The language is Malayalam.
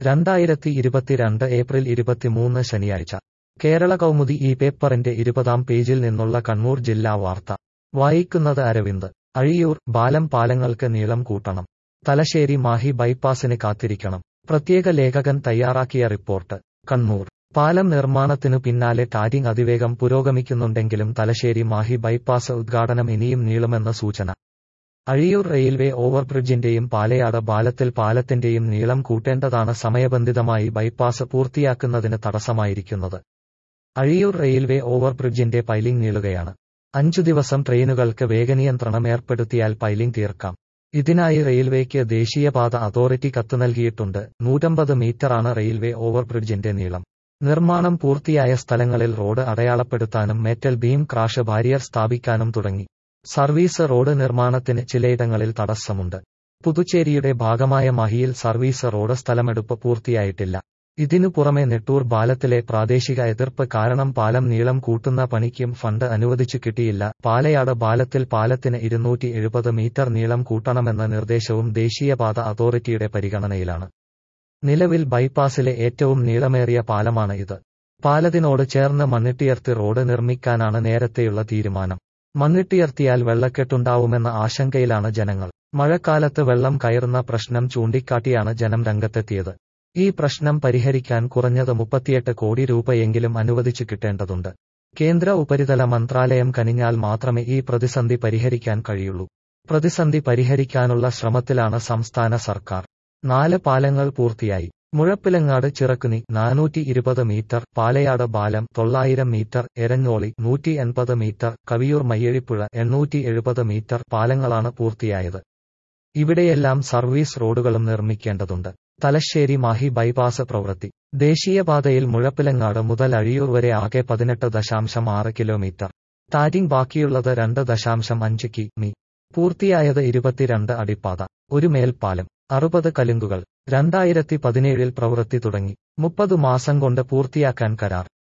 2022 ഏപ്രിൽ 23 ശനിയാഴ്ച കേരള കൗമുദി ഈ പേപ്പറിന്റെ 20-ാം പേജിൽ നിന്നുള്ള കണ്ണൂർ ജില്ലാ വാർത്ത വായിക്കുന്നത് അരവിന്ദ്. അഴിയൂർ പാലങ്ങൾക്ക് നീളം കൂട്ടണം. തലശ്ശേരി മാഹി ബൈപ്പാസിന് കാത്തിരിക്കണം. പ്രത്യേക ലേഖകൻ തയ്യാറാക്കിയ റിപ്പോർട്ട്. കണ്ണൂർ പാലം നിർമ്മാണത്തിനു പിന്നാലെ ടാരിങ് അതിവേഗം പുരോഗമിക്കുന്നുണ്ടെങ്കിലും തലശ്ശേരി മാഹി ബൈപ്പാസ് ഉദ്ഘാടനം ഇനിയും നീളുമെന്ന സൂചന. അഴിയൂർ റെയിൽവേ ഓവർബ്രിഡ്ജിന്റെയും പാലയാട് പാലത്തിന്റെയും നീളം കൂട്ടേണ്ടതാണ് സമയബന്ധിതമായി ബൈപ്പാസ് പൂർത്തിയാക്കുന്നതിന് തടസ്സമായിരിക്കുന്നത്. അഴിയൂർ റെയിൽവേ ഓവർബ്രിഡ്ജിന്റെ പൈലിംഗ് നീളുകയാണ്. 5 ദിവസം ട്രെയിനുകൾക്ക് വേഗനിയന്ത്രണം ഏർപ്പെടുത്തിയാൽ പൈലിംഗ് തീർക്കാം. ഇതിനായി റെയിൽവേക്ക് ദേശീയപാത അതോറിറ്റി കത്ത് നൽകിയിട്ടുണ്ട്. 150 മീറ്ററാണ് റെയിൽവേ ഓവർബ്രിഡ്ജിന്റെ നീളം. നിർമ്മാണം പൂർത്തിയായ സ്ഥലങ്ങളിൽ റോഡ് അടയാളപ്പെടുത്താനും മെറ്റൽ ബീം ക്രാഷ് ബാരിയർ സ്ഥാപിക്കാനും തുടങ്ങി. സർവീസ് റോഡ് നിർമ്മാണത്തിന് ചിലയിടങ്ങളിൽ തടസ്സമുണ്ട്. പുതുച്ചേരിയുടെ ഭാഗമായ മാഹിയിൽ സർവീസ് റോഡ് സ്ഥലമെടുപ്പ് പൂർത്തിയായിട്ടില്ല. ഇതിനു പുറമെ നെട്ടൂർ പാലത്തിലെ പ്രാദേശിക എതിർപ്പ് കാരണം പാലം നീളം കൂട്ടുന്ന പണിക്കും ഫണ്ട് അനുവദിച്ചു കിട്ടിയില്ല. പാലയാട് പാലത്തിന് 270 മീറ്റർ നീളം കൂട്ടണമെന്ന നിർദ്ദേശവും ദേശീയപാത അതോറിറ്റിയുടെ പരിഗണനയിലാണ്. നിലവിൽ ബൈപ്പാസിലെ ഏറ്റവും നീളമേറിയ പാലമാണ് ഇത്. പാലത്തിനോട് ചേർന്ന് മണ്ണിട്ടുയർത്തി റോഡ് നിർമ്മിക്കാനാണ് നേരത്തെയുള്ള തീരുമാനം. മണ്ണിട്ടുയർത്തിയാൽ വെള്ളക്കെട്ടുണ്ടാവുമെന്ന ആശങ്കയിലാണ് ജനങ്ങൾ. മഴക്കാലത്ത് വെള്ളം കയറുന്ന പ്രശ്നം ചൂണ്ടിക്കാട്ടിയാണ് ജനം രംഗത്തെത്തിയത്. ഈ പ്രശ്നം പരിഹരിക്കാൻ കുറഞ്ഞത് 38 കോടി രൂപയെങ്കിലും അനുവദിച്ചു കിട്ടേണ്ടതുണ്ട്. കേന്ദ്ര ഉപരിതല മന്ത്രാലയം കനിഞ്ഞാൽ മാത്രമേ ഈ പ്രതിസന്ധി പരിഹരിക്കാൻ കഴിയുള്ളൂ. പ്രതിസന്ധി പരിഹരിക്കാനുള്ള ശ്രമത്തിലാണ് സംസ്ഥാന സർക്കാർ. 4 പാലങ്ങൾ പൂർത്തിയായി. മുഴപ്പിലങ്ങാട് ചിറക്കുനി 420 മീറ്റർ, പാലയാട് പാലം 900 metre, Eranholi 180 metre, Kaviyur Mayyazhippuzha 870 metre പാലങ്ങളാണ് പൂർത്തിയായത്. ഇവിടെയെല്ലാം സർവീസ് റോഡുകളും നിർമ്മിക്കേണ്ടതുണ്ട്. തലശ്ശേരി മാഹി ബൈപ്പാസ് പ്രവൃത്തി. ദേശീയപാതയിൽ മുഴപ്പിലങ്ങാട് മുതൽ അഴിയൂർ വരെ ആകെ 18.6 കിലോമീറ്റർ. ടാരിങ് ബാക്കിയുള്ളത് 2.5 കി.മീ. പൂർത്തിയായത് 22 അടിപ്പാത, ഒരു മേൽപ്പാലം, 60 കലുങ്കുകൾ. 2017 പ്രവൃത്തി തുടങ്ങി. 30 മാസം കൊണ്ട് പൂർത്തിയാക്കാൻ കരാർ.